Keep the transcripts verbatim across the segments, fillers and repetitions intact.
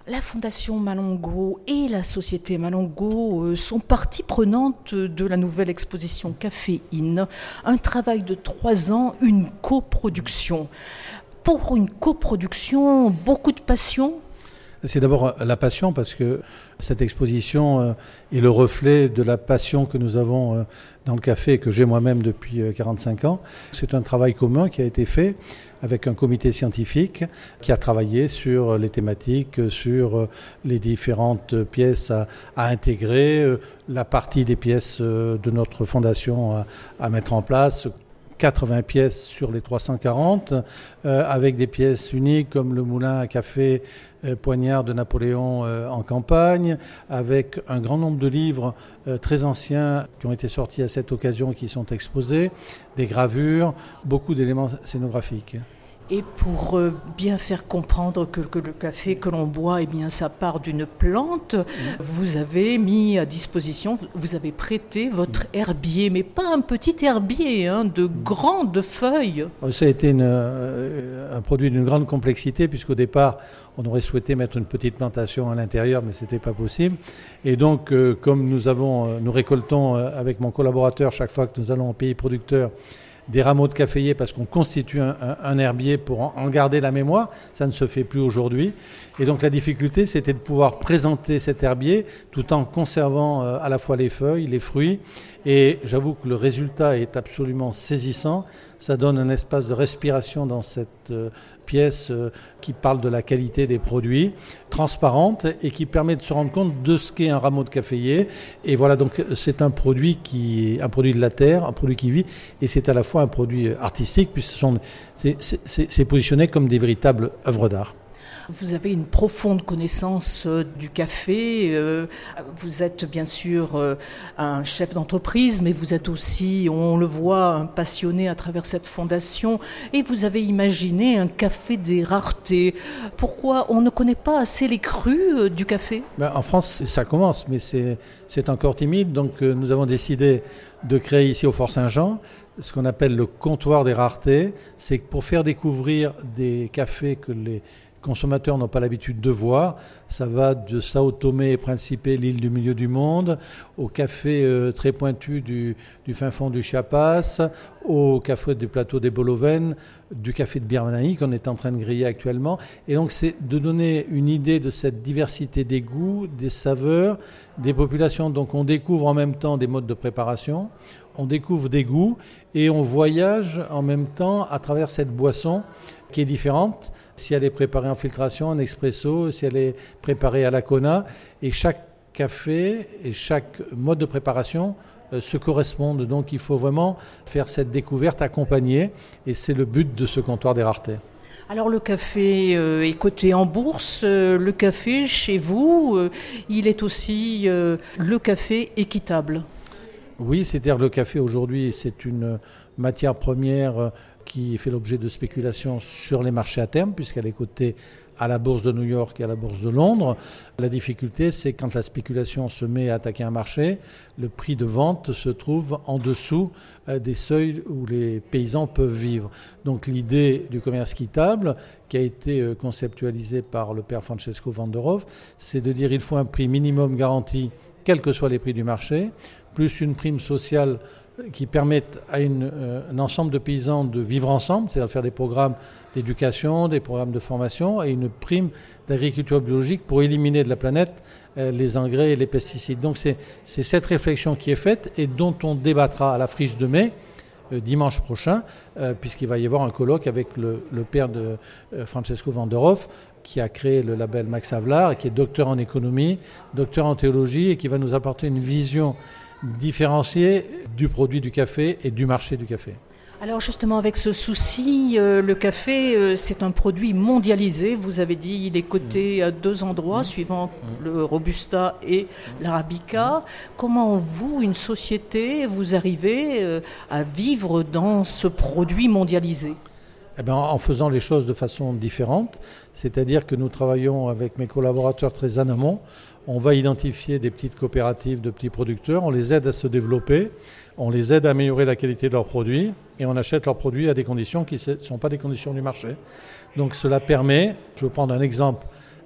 La Fondation Malongo et la Société Malongo sont partie prenante de la nouvelle exposition Caféine. Un travail de trois ans, une coproduction. Pour une coproduction, beaucoup de passion. C'est d'abord la passion parce que cette exposition est le reflet de la passion que nous avons dans le café et que j'ai moi-même depuis quarante-cinq ans. C'est un travail commun qui a été fait avec un comité scientifique qui a travaillé sur les thématiques, sur les différentes pièces à, à intégrer, la partie des pièces de notre fondation à, à mettre en place. quatre-vingts pièces sur les trois cent quarante, euh, avec des pièces uniques comme le moulin à café euh, Poignard de Napoléon euh, en campagne, avec un grand nombre de livres euh, très anciens qui ont été sortis à cette occasion, qui sont exposés, des gravures, beaucoup d'éléments scénographiques. Et pour euh, bien faire comprendre que, que le café que l'on boit, eh bien, ça part d'une plante, mmh. vous avez mis à disposition, vous avez prêté votre mmh. herbier, mais pas un petit herbier, hein, de mmh. grandes feuilles. Ça a été une, euh, un produit d'une grande complexité, puisqu'au départ, on aurait souhaité mettre une petite plantation à l'intérieur, mais ce n'était pas possible. Et donc, euh, comme nous avons, euh, nous récoltons euh, avec mon collaborateur, chaque fois que nous allons au pays producteur, des rameaux de caféier parce qu'on constitue un, un, un herbier pour en, en garder la mémoire. Ça ne se fait plus aujourd'hui. Et donc la difficulté, c'était de pouvoir présenter cet herbier tout en conservant euh, à la fois les feuilles, les fruits. Et j'avoue que le résultat est absolument saisissant. Ça donne un espace de respiration dans cette euh, pièce euh, qui parle de la qualité des produits, transparente et qui permet de se rendre compte de ce qu'est un rameau de caféier. Et voilà, donc c'est un produit qui est un produit de la terre, un produit qui vit, et c'est à la fois un produit artistique, puisque ce sont, c'est, c'est, c'est positionné comme des véritables œuvres d'art. Vous avez une profonde connaissance euh, du café. Euh, vous êtes bien sûr euh, un chef d'entreprise, mais vous êtes aussi, on le voit, un passionné à travers cette fondation. Et vous avez imaginé un café des raretés. Pourquoi on ne connaît pas assez les crus euh, du café ? Ben, en France, ça commence, mais c'est, c'est encore timide. Donc euh, nous avons décidé de créer ici au Fort Saint-Jean ce qu'on appelle le comptoir des raretés. C'est que pour faire découvrir des cafés que les consommateurs n'ont pas l'habitude de voir. Ça va de Sao Tomé et Principe, l'île du milieu du monde, au café euh, très pointu du, du fin fond du Chiapas, au café du plateau des Bolovènes, du café de Birmanie qu'on est en train de griller actuellement. Et donc c'est de donner une idée de cette diversité des goûts, des saveurs, des populations. Donc on découvre en même temps des modes de préparation, on découvre des goûts et on voyage en même temps à travers cette boisson qui est différente, si elle est préparée en filtration, en expresso, si elle est préparée à la Kona. Et chaque café et chaque mode de préparation euh, se correspondent. Donc il faut vraiment faire cette découverte accompagnée. Et c'est le but de ce comptoir des raretés. Alors le café euh, est coté en bourse. Euh, le café, chez vous, euh, il est aussi euh, le café équitable. Oui, c'est-à-dire le café aujourd'hui, c'est une matière première qui fait l'objet de spéculations sur les marchés à terme, puisqu'elle est cotée à la bourse de New York et à la bourse de Londres. La difficulté, c'est quand la spéculation se met à attaquer un marché, le prix de vente se trouve en dessous des seuils où les paysans peuvent vivre. Donc l'idée du commerce équitable, qui a été conceptualisée par le père Francesco Vanderhoff, c'est de dire qu'il faut un prix minimum garanti, quels que soient les prix du marché, plus une prime sociale qui permettent à une, euh, un ensemble de paysans de vivre ensemble, c'est-à-dire de faire des programmes d'éducation, des programmes de formation et une prime d'agriculture biologique pour éliminer de la planète euh, les engrais et les pesticides. Donc c'est, c'est cette réflexion qui est faite et dont on débattra à la Friche de mai, euh, dimanche prochain, euh, puisqu'il va y avoir un colloque avec le, le père de euh, Francesco Vanderhoff, qui a créé le label Max Havelaar et qui est docteur en économie, docteur en théologie et qui va nous apporter une vision différencier du produit du café et du marché du café. Alors justement, avec ce souci, euh, le café, euh, c'est un produit mondialisé. Vous avez dit il est coté mmh. à deux endroits, mmh. suivant mmh. le Robusta et mmh. l'Arabica. Mmh. Comment vous, une société, vous arrivez euh, à vivre dans ce produit mondialisé ? Eh bien, en faisant les choses de façon différente, c'est-à-dire que nous travaillons avec mes collaborateurs très en amont. On va identifier des petites coopératives de petits producteurs, on les aide à se développer, on les aide à améliorer la qualité de leurs produits et on achète leurs produits à des conditions qui ne sont pas des conditions du marché. Donc cela permet, je vais prendre un exemple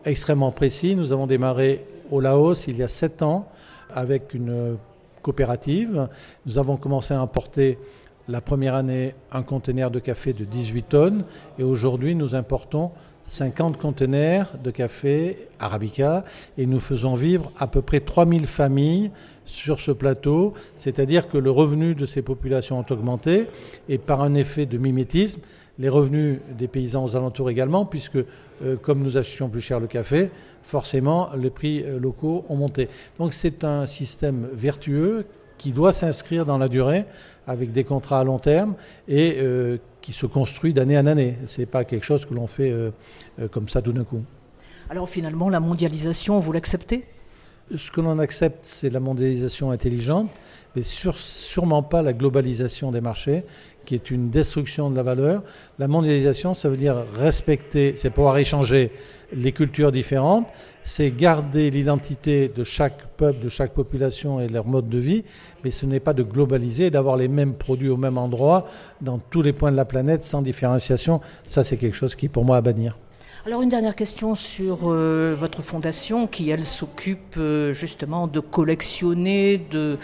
extrêmement précis. Nous avons démarré au Laos il y a sept ans avec une coopérative. Nous avons commencé à importer la première année un conteneur de café de dix-huit tonnes et aujourd'hui nous importons cinquante conteneurs de café Arabica et nous faisons vivre à peu près trois mille familles sur ce plateau, c'est-à-dire que le revenu de ces populations ont augmenté et par un effet de mimétisme, les revenus des paysans aux alentours également, puisque euh, comme nous achetions plus cher le café, forcément les prix euh, locaux ont monté. Donc c'est un système vertueux qui doit s'inscrire dans la durée avec des contrats à long terme et euh, qui se construit d'année en année. Ce n'est pas quelque chose que l'on fait euh, euh, comme ça tout d'un coup. Alors finalement, la mondialisation, vous l'acceptez ? Ce que l'on accepte, c'est la mondialisation intelligente, mais sur, sûrement pas la globalisation des marchés, qui est une destruction de la valeur. La mondialisation, ça veut dire respecter, c'est pouvoir échanger les cultures différentes, c'est garder l'identité de chaque peuple, de chaque population et leur mode de vie, mais ce n'est pas de globaliser, d'avoir les mêmes produits au même endroit, dans tous les points de la planète, sans différenciation. Ça, c'est quelque chose qui est pour moi à bannir. Alors une dernière question sur euh, votre fondation qui, elle, s'occupe euh, justement de collectionner, de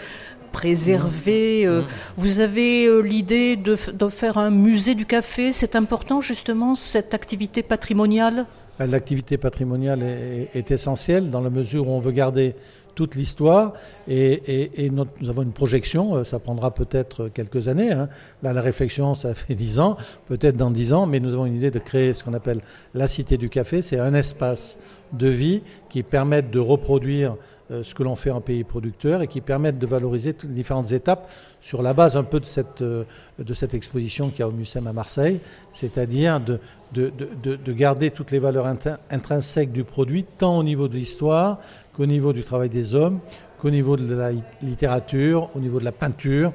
préserver. Euh, mmh. Vous avez euh, l'idée de, de faire un musée du café. C'est important justement cette activité patrimoniale ? L'activité patrimoniale est, est essentielle dans la mesure où on veut garder toute l'histoire et, et, et notre, nous avons une projection, ça prendra peut-être quelques années, hein. Là la réflexion ça fait dix ans, peut-être dans dix ans, mais nous avons une idée de créer ce qu'on appelle la Cité du Café, c'est un espace de vie qui permette de reproduire euh, ce que l'on fait en pays producteur et qui permette de valoriser toutes les différentes étapes sur la base un peu de cette, euh, de cette exposition qu'il y a au Mucem à Marseille, c'est-à-dire de, de, de, de garder toutes les valeurs inter- intrinsèques du produit, tant au niveau de l'histoire qu'au niveau du travail des hommes, qu'au niveau de la littérature, au niveau de la peinture.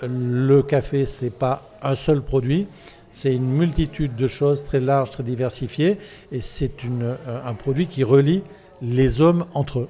Le café, ce n'est pas un seul produit, c'est une multitude de choses très larges, très diversifiées, et c'est une, un produit qui relie les hommes entre eux.